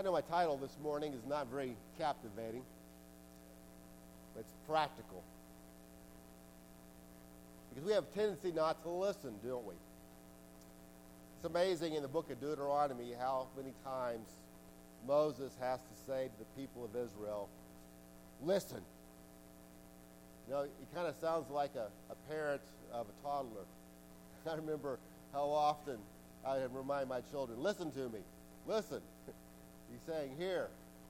I know my title this morning is not very captivating, but it's practical. Because we have a tendency not to listen, don't we? It's amazing in the book of Deuteronomy how many times Moses has to say to the people of Israel, listen. You know, it kind of sounds like a parent of a toddler. I remember how often I would remind my children, listen to me, listen. He's saying, here.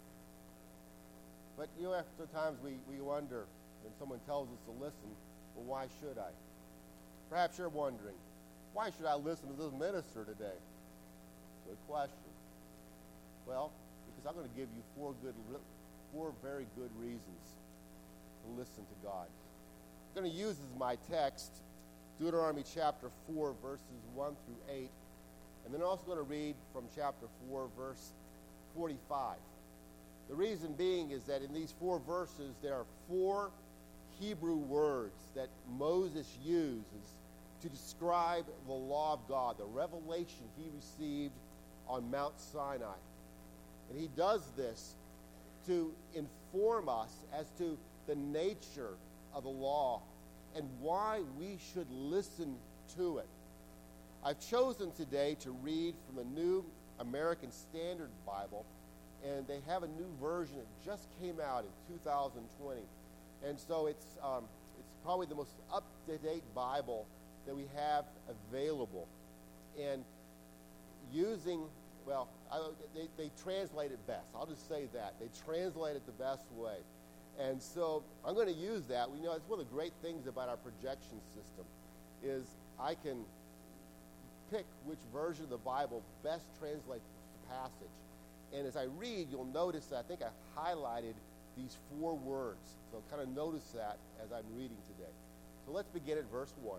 But, you know, after times we wonder, when someone tells us to listen, well, why should I? Perhaps you're wondering, why should I listen to this minister today? Good question. Well, because I'm going to give you four very good reasons to listen to God. I'm going to use as my text Deuteronomy chapter 4, verses 1 through 8. And then I'm also going to read from chapter 4, verse 45. The reason being is that in these 4 verses, there are 4 Hebrew words that Moses uses to describe the law of God, the revelation he received on Mount Sinai. And he does this to inform us as to the nature of the law and why we should listen to it. I've chosen today to read from the New American Standard Bible, and they have a new version that just came out in 2020. And so it's probably the most up-to-date Bible that we have available. And using, well, they translate it best. I'll just say that. They translate it the best way. And so I'm going to use that. We know it's one of the great things about our projection system is I can pick which version of the Bible best translates the passage. And as I read, you'll notice that I think I highlighted these 4 words. So kind of notice that as I'm reading today. So let's begin at verse 1.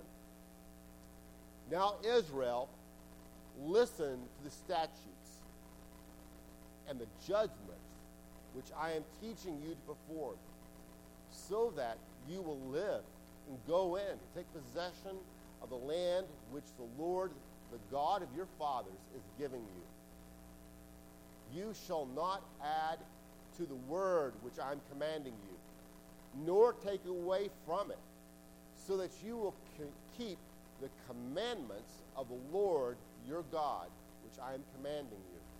Now Israel, listen to the statutes and the judgments which I am teaching you to perform, so that you will live and go in and take possession of the land which the Lord, the God of your fathers, is giving you. You shall not add to the word which I am commanding you, nor take away from it, so that you will keep the commandments of the Lord your God, which I am commanding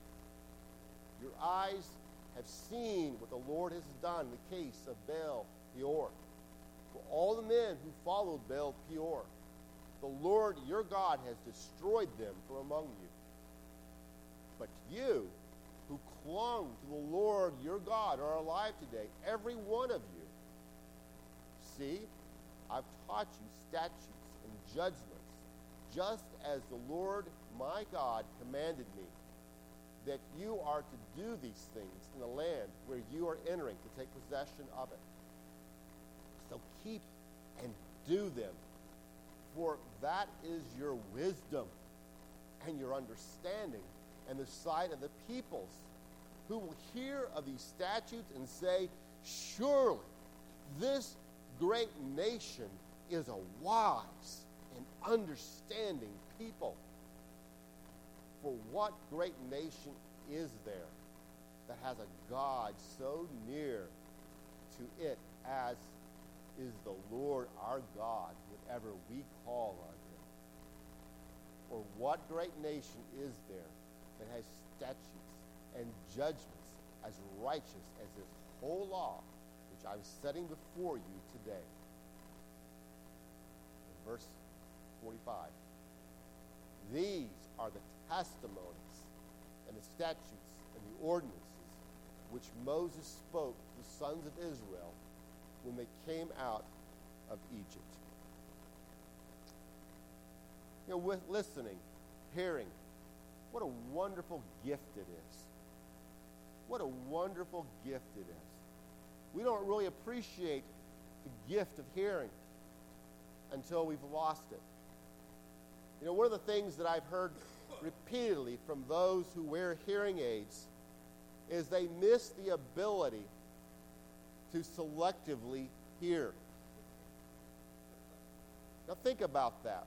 you. Your eyes have seen what the Lord has done in the case of Baal Peor. For all the men who followed Baal Peor, the Lord your God has destroyed them from among you. But you, who clung to the Lord your God, are alive today, every one of you. See, I've taught you statutes and judgments, just as the Lord my God commanded me, that you are to do these things in the land where you are entering to take possession of it. So keep and do them, for that is your wisdom and your understanding and the sight of the peoples, who will hear of these statutes and say, surely this great nation is a wise and understanding people. For what great nation is there that has a God so near to it as is the Lord our God, whenever we call on him? Or what great nation is there that has statutes and judgments as righteous as this whole law which I'm setting before you today? In verse 45. These are the testimonies and the statutes and the ordinances which Moses spoke to the sons of Israel when they came out of Egypt. You know, with listening, hearing, what a wonderful gift it is. What a wonderful gift it is. We don't really appreciate the gift of hearing until we've lost it. You know, one of the things that I've heard repeatedly from those who wear hearing aids is they miss the ability to selectively hear. Now think about that.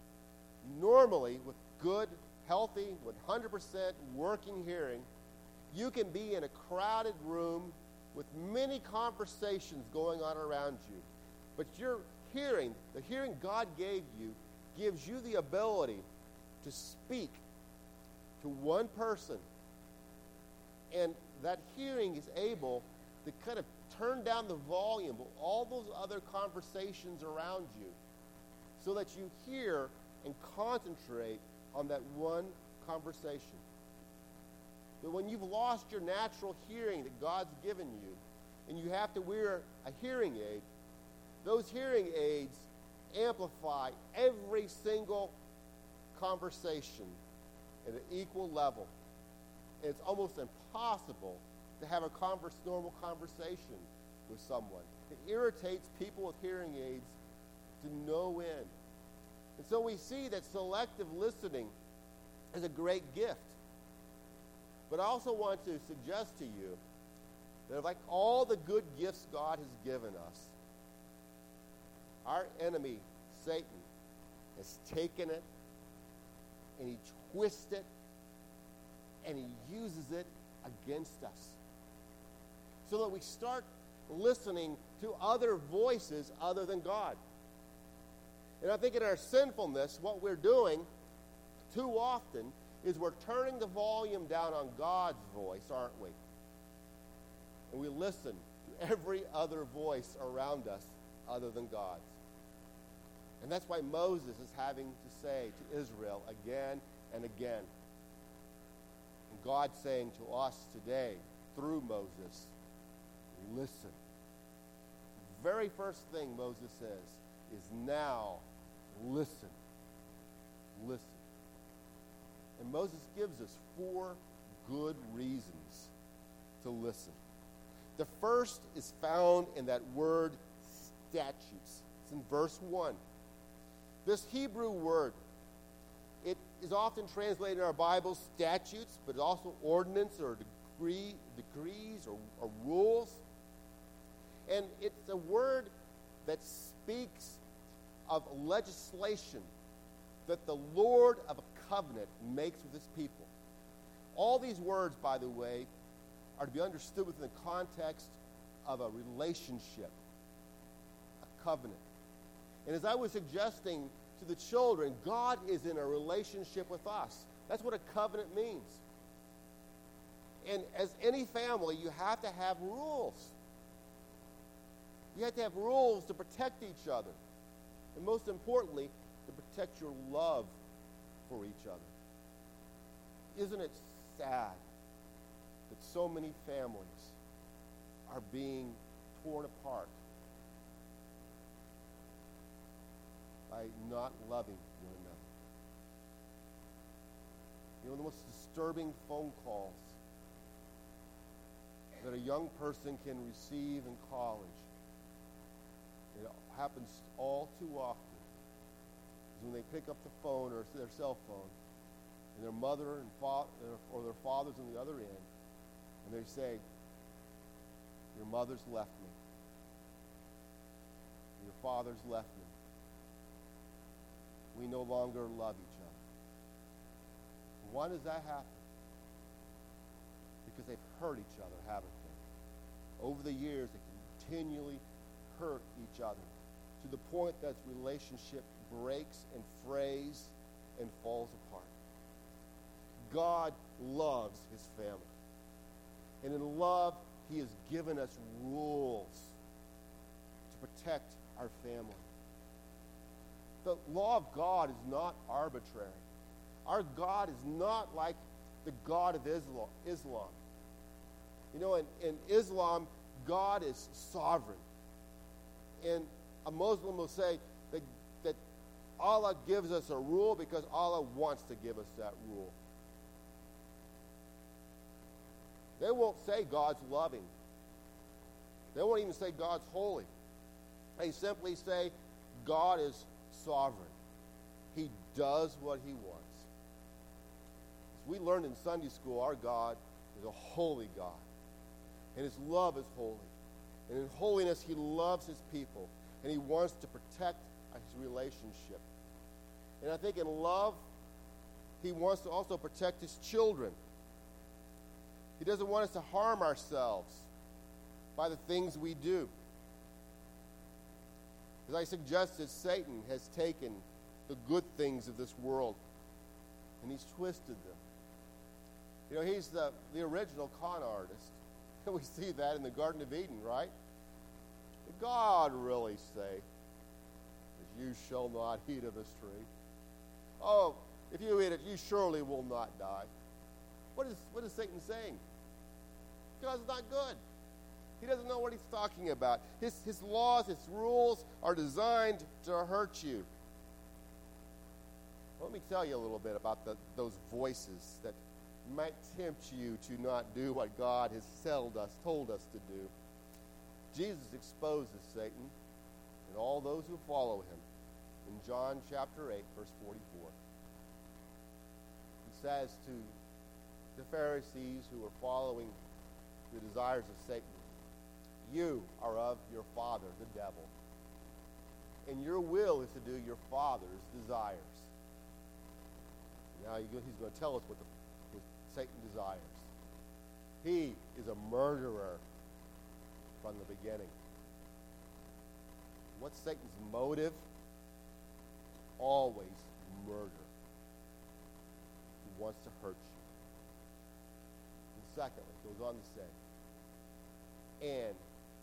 Normally, with good, healthy, 100% working hearing, You can be in a crowded room with many conversations going on around you, but your hearing, the hearing God gave you, gives you the ability to speak to one person. And that hearing is able to kind of turn down the volume of all those other conversations around you so that you hear and concentrate on that one conversation. But when you've lost your natural hearing that God's given you, and you have to wear a hearing aid, those hearing aids amplify every single conversation at an equal level. And it's almost impossible to have a normal conversation with someone. It irritates people with hearing aids to no end. And so we see that selective listening is a great gift. But I also want to suggest to you that like all the good gifts God has given us, our enemy, Satan, has taken it and he twists it and he uses it against us. So that we start listening to other voices other than God. And I think in our sinfulness, what we're doing too often is we're turning the volume down on God's voice, aren't we? And we listen to every other voice around us other than God's. And that's why Moses is having to say to Israel again and again. And God's saying to us today through Moses, listen. The very first thing Moses says is now listen. Listen. And Moses gives us 4 good reasons to listen. The first is found in that word statutes. It's in verse 1. This Hebrew word, it is often translated in our Bible statutes, but it's also ordinance or decrees or rules. And it's a word that speaks of legislation that the Lord of a covenant makes with his people. All these words, by the way, are to be understood within the context of a relationship, a covenant. And as I was suggesting to the children, God is in a relationship with us. That's what a covenant means. And as any family, you have to have rules. You have to have rules to protect each other. And most importantly, to protect your love for each other. Isn't it sad that so many families are being torn apart by not loving one another? You know, the most disturbing phone calls that a young person can receive in college, it happens all too often, is when they pick up the phone or their cell phone, and their mother and or their father's on the other end, and they say, your mother's left me. Your father's left me. We no longer love each other. Why does that happen? Because they've hurt each other, haven't they? Over the years, they continually hurt each other to the point that relationship breaks and frays and falls apart. God loves his family. And in love, he has given us rules to protect our family. The law of God is not arbitrary. Our God is not like the God of Islam. You know, in Islam, God is sovereign. And a Muslim will say that Allah gives us a rule because Allah wants to give us that rule. They won't say God's loving. They won't even say God's holy. They simply say God is sovereign. He does what he wants. As we learned in Sunday school, our God is a holy God. And his love is holy. And in holiness, he loves his people. And he wants to protect his relationship. And I think in love, he wants to also protect his children. He doesn't want us to harm ourselves by the things we do. As I suggested, Satan has taken the good things of this world and he's twisted them. You know, he's the original con artist. And we see that in the Garden of Eden, right? Did God really say that you shall not eat of this tree? Oh, if you eat it, you surely will not die. What is Satan saying? God's not good. He doesn't know what he's talking about. His laws, his rules are designed to hurt you. Let me tell you a little bit about those voices that might tempt you to not do what God has told us to do. Jesus exposes Satan and all those who follow him in John chapter 8, verse 44. He says to the Pharisees who are following the desires of Satan, you are of your father, the devil, and your will is to do your father's desires. Now he's going to tell us what Satan desires. He is a murderer from the beginning. What's Satan's motive? Always murder. He wants to hurt you. And secondly, it goes on to say, and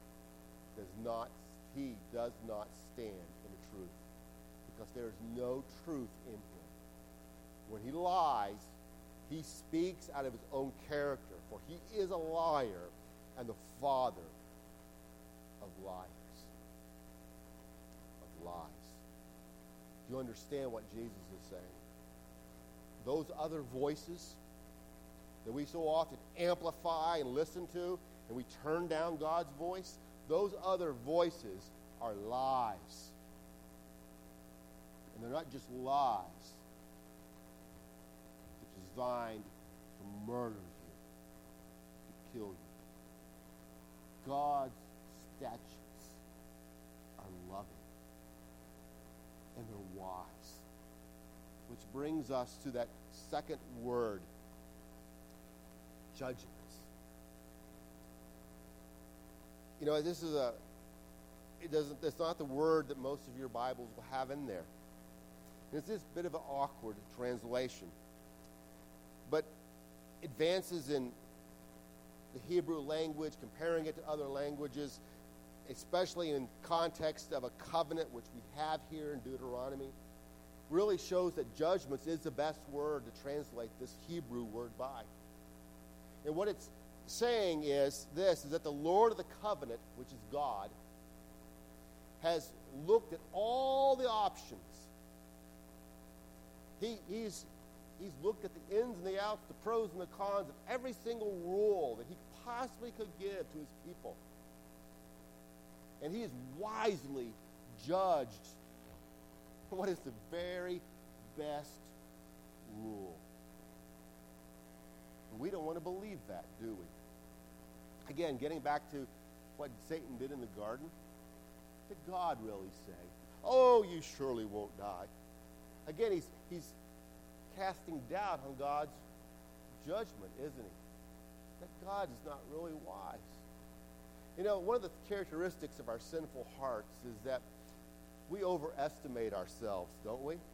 he does not stand in the truth, because there is no truth in him. When he lies, he speaks out of his own character, for he is a liar and the father of liars. Of lies. Do you understand what Jesus is saying? Those other voices that we so often amplify and listen to, and we turn down God's voice, those other voices are lies. And they're not just lies. They're designed to murder you, to kill you. God's statutes are loving, and they're wise. Which brings us to that second word, judgments. You know, it's not the word that most of your Bibles will have in there. And it's this bit of an awkward translation. But advances in the Hebrew language, comparing it to other languages, especially in context of a covenant, which we have here in Deuteronomy, really shows that judgments is the best word to translate this Hebrew word by. And what it's saying is that the Lord of the covenant, which is God, has looked at all the options. He's looked at the ins and the outs, the pros and the cons of every single rule that he possibly could give to his people. And he has wisely judged what is the very best rule. We don't want to believe that, do we? Again, getting back to what Satan did in the garden, did God really say, oh, you surely won't die? Again, he's casting doubt on God's judgment, isn't he? That God is not really wise. You know, one of the characteristics of our sinful hearts is that we overestimate ourselves, don't we?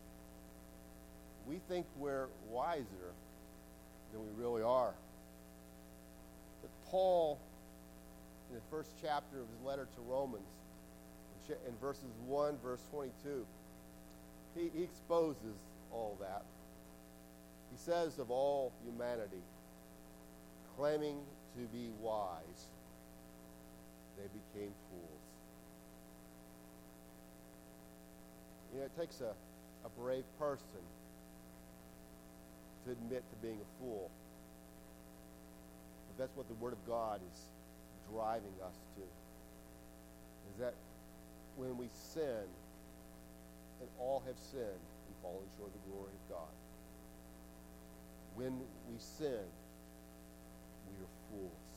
We think we're wiser than we really are. But Paul, in the first chapter of his letter to Romans, in verses 1, verse 22, he exposes all that. He says of all humanity, claiming to be wise, they became fools. You know, it takes a brave person to admit to being a fool. But that's what the Word of God is driving us to. Is that when we sin, and all have sinned and fallen short of the glory of God. When we sin, we are fools.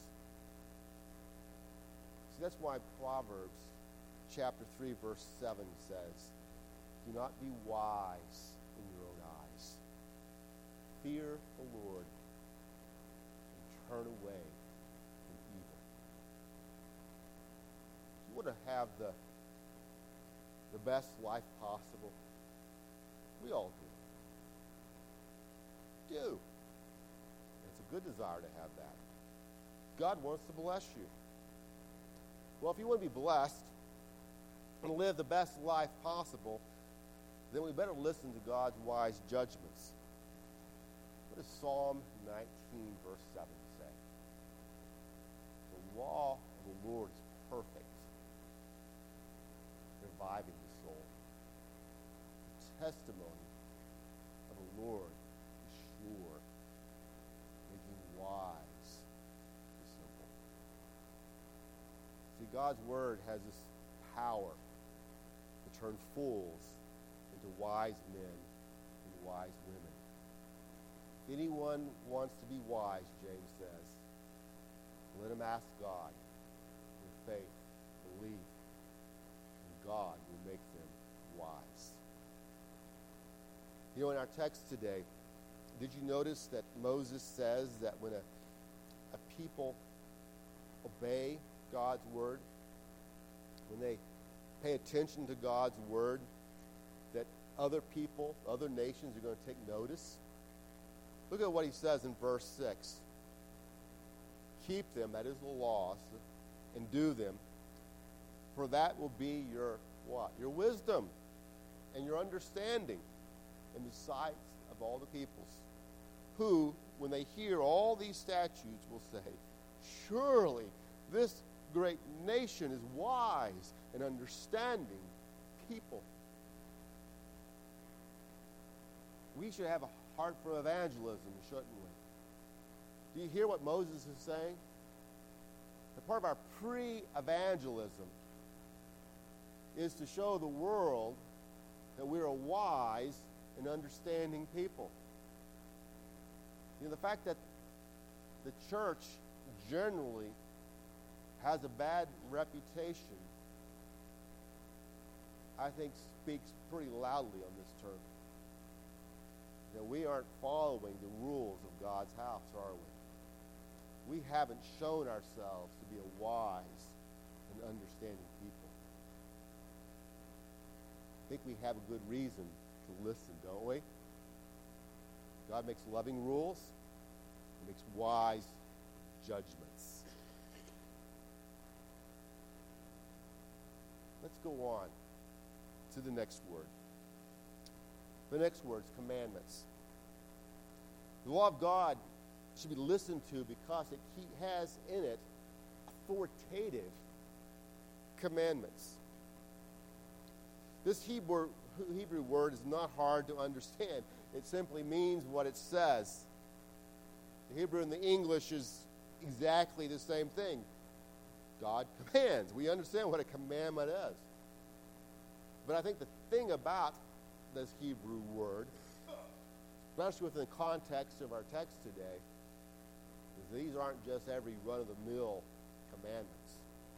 See, that's why Proverbs chapter 3, verse 7 says, do not be wise in your own eyes. Fear the Lord and turn away from evil. You want to have the best life possible? We all do. And it's a good desire to have that. God wants to bless you. Well, if you want to be blessed and live the best life possible, then we better listen to God's wise judgments. What does Psalm 19, verse 7 say? The law of the Lord is perfect, reviving the soul. The testimony of the Lord is sure, making wise the simple. See, God's word has this power to turn fools into wise men and wise women. If anyone wants to be wise, James says, let him ask God with faith, belief, and God will make them wise. You know, in our text today, did you notice that Moses says that when a people obey God's word, when they pay attention to God's word, that other people, other nations are going to take notice? Look at what he says in verse 6. Keep them, that is the laws, and do them, for that will be your what? Your wisdom and your understanding in the sight of all the peoples, who, when they hear all these statutes, will say, surely this great nation is wise and understanding people. We should have a heart for evangelism, shouldn't we? Do you hear what Moses is saying? The part of our pre-evangelism is to show the world that we're a wise and understanding people. You know, the fact that the church generally has a bad reputation, I think speaks pretty loudly on this term. That we aren't following the rules of God's house, are we? We haven't shown ourselves to be a wise and understanding people. I think we have a good reason to listen, don't we? God makes loving rules. He makes wise judgments. Let's go on to the next word. The next word is commandments. The law of God should be listened to because it has in it authoritative commandments. This Hebrew word is not hard to understand. It simply means what it says. The Hebrew and the English is exactly the same thing. God commands. We understand what a commandment is. But I think the thing about this Hebrew word, especially within the context of our text today, is these aren't just every run-of-the-mill commandments.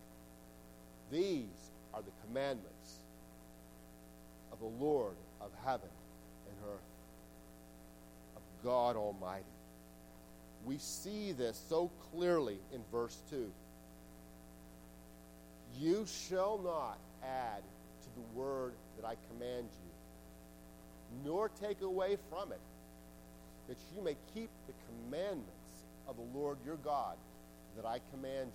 These are the commandments of the Lord of heaven and earth, of God Almighty. We see this so clearly in verse 2. You shall not add to the word that I command you, nor take away from it, that you may keep the commandments of the Lord your God that I command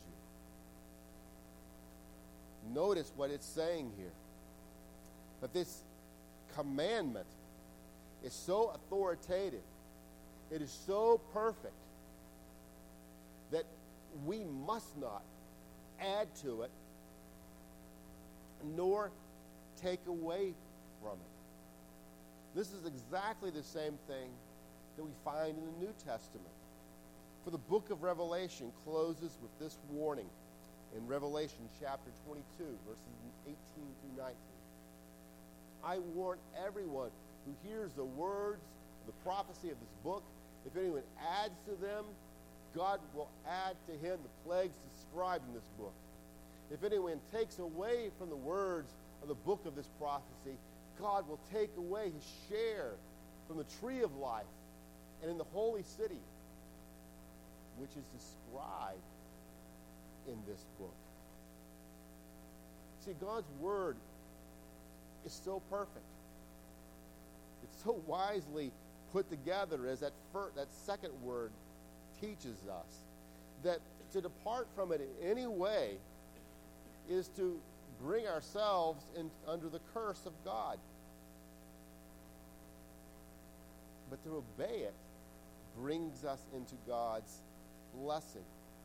you. Notice what it's saying here. But this commandment is so authoritative, it is so perfect, that we must not add to it, nor take away from it. This is exactly the same thing that we find in the New Testament. For the book of Revelation closes with this warning in Revelation chapter 22, verses 18 through 19. I warn everyone who hears the words of the prophecy of this book, if anyone adds to them, God will add to him the plagues described in this book. If anyone takes away from the words of the book of this prophecy, God will take away his share from the tree of life and in the holy city. which is described in this book. See, God's word is so perfect. It's so wisely put together, as that second word teaches us, that to depart from it in any way is to bring ourselves under the curse of God. But to obey it brings us into God's blessing.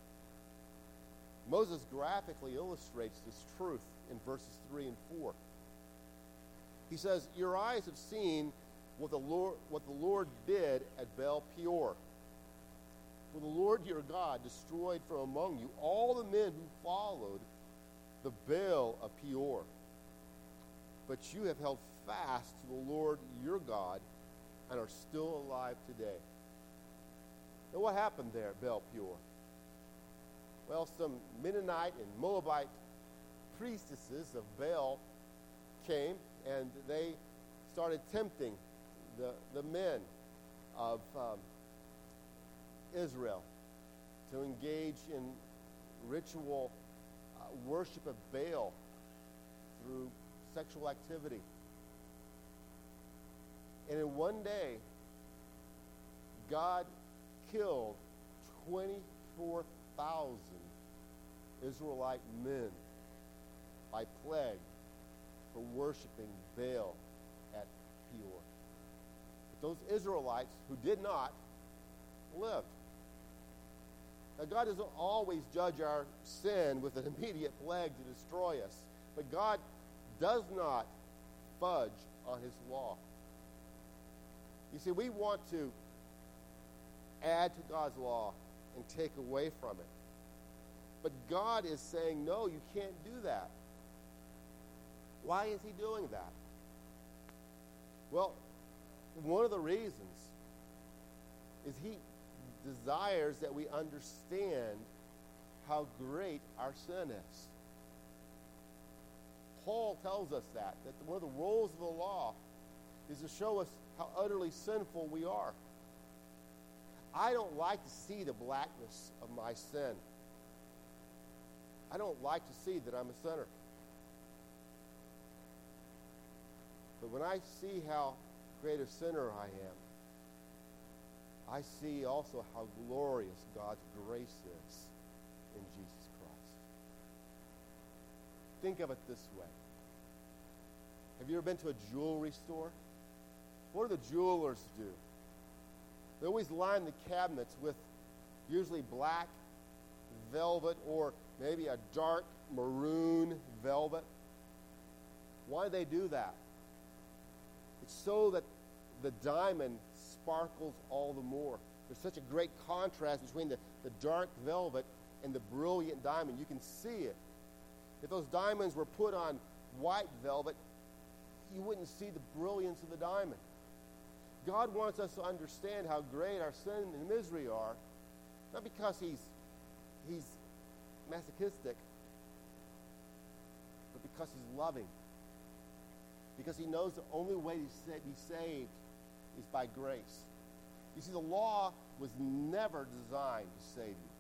Moses graphically illustrates this truth in verses 3 and 4. He says, "Your eyes have seen what the Lord did at Baal Peor. For the Lord your God destroyed from among you all the men who followed the Baal of Peor. But you have held fast to the Lord your God and are still alive today." Now, what happened there at Baal Peor? Well, some Mennonite and Moabite priestesses of Baal came, and they started tempting the men of Israel to engage in ritual worship of Baal through sexual activity. And in one day, God killed 24,000 Israelite men by plague for worshiping Baal at Peor. But those Israelites who did not lived. Now, God doesn't always judge our sin with an immediate plague to destroy us, but God does not fudge on his law. You see, we want to add to God's law and take away from it. But God is saying, no, you can't do that. Why is he doing that? Well, one of the reasons is he desires that we understand how great our sin is. Paul tells us that one of the roles of the law is to show us how utterly sinful we are. I don't like to see the blackness of my sin. I don't like to see that I'm a sinner. But when I see how great a sinner I am, I see also how glorious God's grace is in Jesus Christ. Think of it this way. Have you ever been to a jewelry store? What do the jewelers do? They always line the cabinets with usually black velvet or maybe a dark maroon velvet. Why do they do that? It's so that the diamond sparkles all the more. There's such a great contrast between the dark velvet and the brilliant diamond. You can see it. If those diamonds were put on white velvet, you wouldn't see the brilliance of the diamond. God wants us to understand how great our sin and misery are, not because he's masochistic, but because he's loving. Because he knows the only way to be saved is by grace. You see, the law was never designed to save you.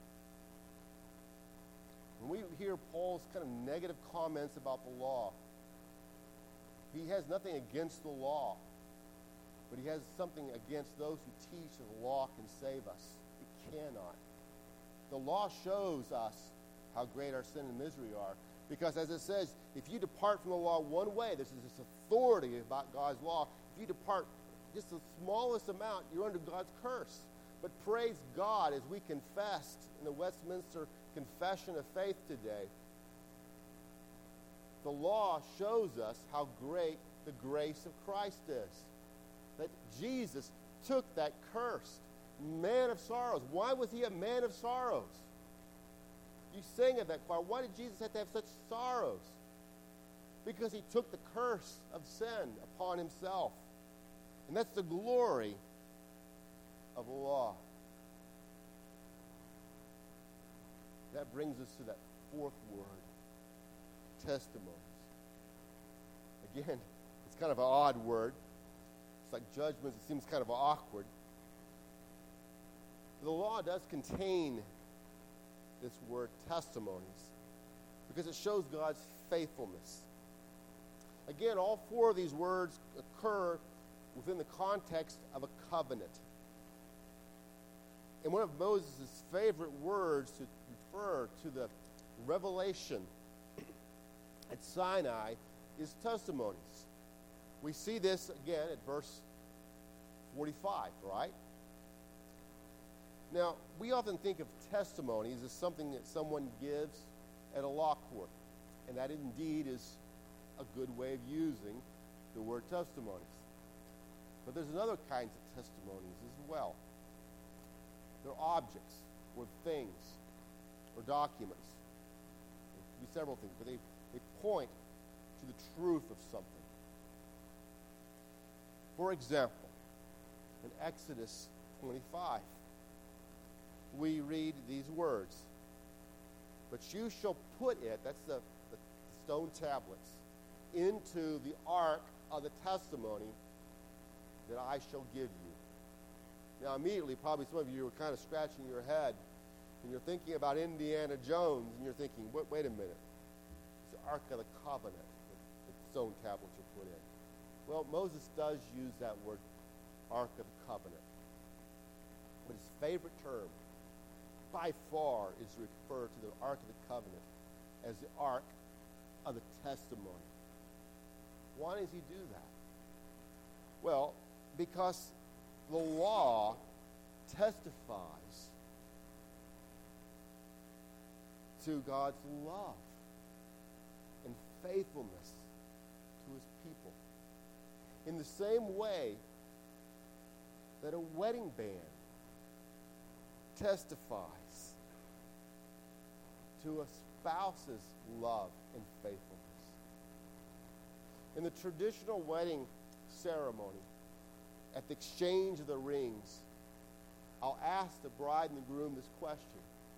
When we hear Paul's kind of negative comments about the law, he has nothing against the law, but he has something against those who teach that the law can save us. It cannot. The law shows us how great our sin and misery are. Because as it says, if you depart from the law one way, this is this authority about God's law. If you depart just the smallest amount, you're under God's curse. But praise God, as we confessed in the Westminster Confession of Faith today, the law shows us how great the grace of Christ is. That Jesus took that cursed man of sorrows. Why was he a man of sorrows? You sing of that choir. Why did Jesus have to have such sorrows? Because he took the curse of sin upon himself. And that's the glory of the law. That brings us to that fourth word, testimonies. Again, it's kind of an odd word. It's like judgments. It seems kind of awkward. The law does contain this word testimonies because it shows God's faithfulness. Again, all four of these words occur within the context of a covenant. And one of Moses' favorite words to refer to the revelation at Sinai is testimonies. We see this again at verse 45, right? Now, we often think of testimonies as something that someone gives at a law court, and that indeed is a good way of using the word testimonies. But there's another kinds of testimonies as well. They're objects or things or documents. It could be several things, but they point to the truth of something. For example, in Exodus 25, we read these words, "But you shall put it," that's the stone tablets, "into the ark of the testimony that I shall give you." Now, immediately, probably some of you are kind of scratching your head, and you're thinking about Indiana Jones, and you're thinking, wait a minute. It's the Ark of the Covenant that the stone tablets are put in. Well, Moses does use that word, Ark of the Covenant. But his favorite term, by far, is to refer to the Ark of the Covenant as the Ark of the Testimony. Why does he do that? Well, because the law testifies to God's love and faithfulness to his people. In the same way that a wedding band testifies to a spouse's love and faithfulness. In the traditional wedding ceremony, at the exchange of the rings, I'll ask the bride and the groom this question.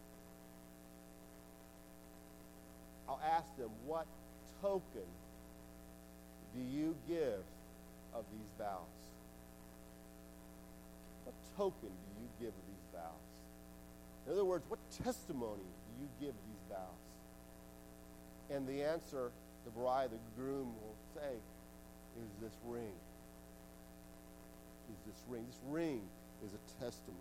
I'll ask them, what token do you give of these vows? What token do you give of these vows? In other words, what testimony do you give of these vows? And the answer the bride, the groom will say, is this ring. Is this ring. This ring is a testimony.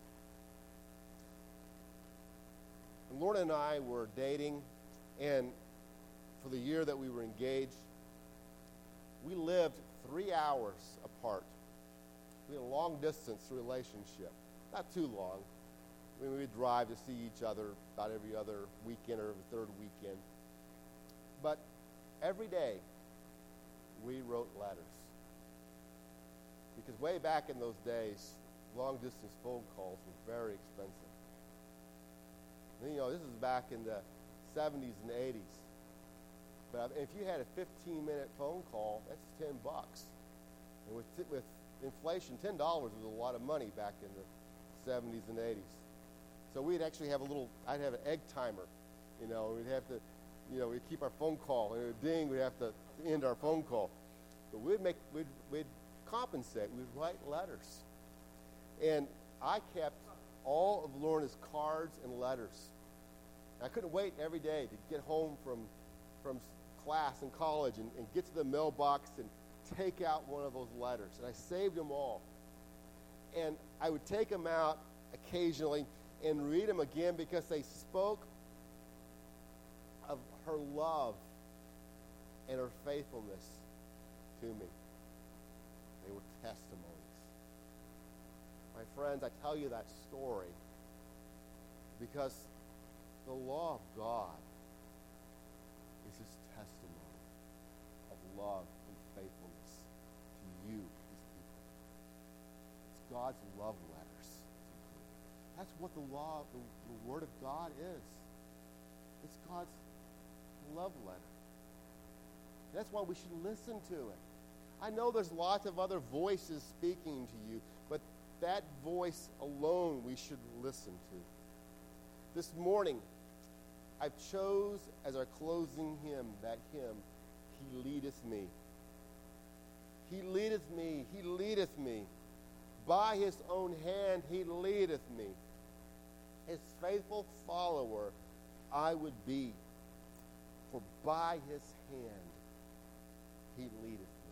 And Lorna and I were dating, and for the year that we were engaged, we lived 3 hours apart. We had a long-distance relationship. Not too long. I mean, we would drive to see each other about every other weekend or every third weekend. But every day, we wrote letters. Because way back in those days, long-distance phone calls were very expensive. And, you know, this is back in the 70s and 80s. But if you had a 15-minute phone call, that's $10. And with inflation, $10 was a lot of money back in the 70s and 80s. So we'd actually have I'd have an egg timer, you know, we'd have to, you know, we'd keep our phone call, and it would ding, we'd have to end our phone call. But we'd compensate, we'd write letters. And I kept all of Lorna's cards and letters. I couldn't wait every day to get home from class in college and get to the mailbox and take out one of those letters. And I saved them all. And I would take them out occasionally and read them again because they spoke of her love and her faithfulness to me. They were testimonies. My friends, I tell you that story because the law of God is his testimony of love and faithfulness to you, his people. It's God's love letters to you. That's what the law, the Word of God is. It's God's love letter. That's why we should listen to it. I know there's lots of other voices speaking to you, but that voice alone we should listen to. This morning, I chose as our closing hymn, that hymn, He Leadeth Me. He leadeth me, he leadeth me. By his own hand he leadeth me. his faithful follower I would be. For by his hand he leadeth me.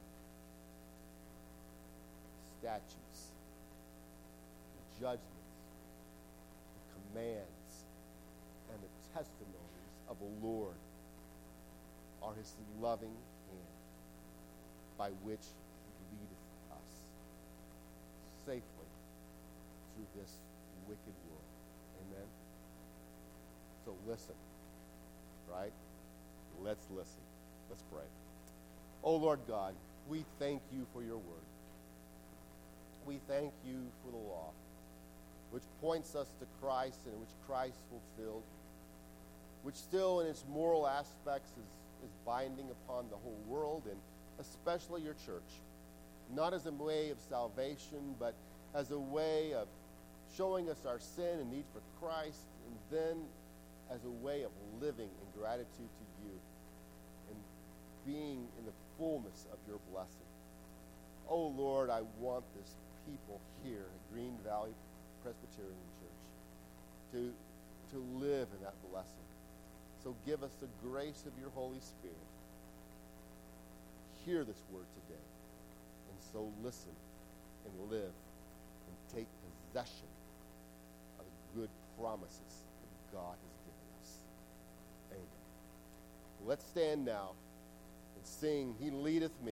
Statutes, the judgments, the commands, and the testimonies of the Lord are his loving hand by which he leadeth us safely through this wicked world. Amen? So listen, right? Let's listen. Let's pray. Oh, Lord God, we thank you for your word. We thank you for the law, which points us to Christ and which Christ fulfilled, which still in its moral aspects is binding upon the whole world and especially your church, not as a way of salvation, but as a way of showing us our sin and need for Christ, and then as a way of living in gratitude to you and being in the fullness of your blessing. Oh, Lord, I want this people here at Green Valley Presbyterian Church to live in that blessing. So give us the grace of your Holy Spirit. Hear this word today, and so listen and live and take possession of the good promises that God has given us. Amen. Let's stand now and sing, He Leadeth Me.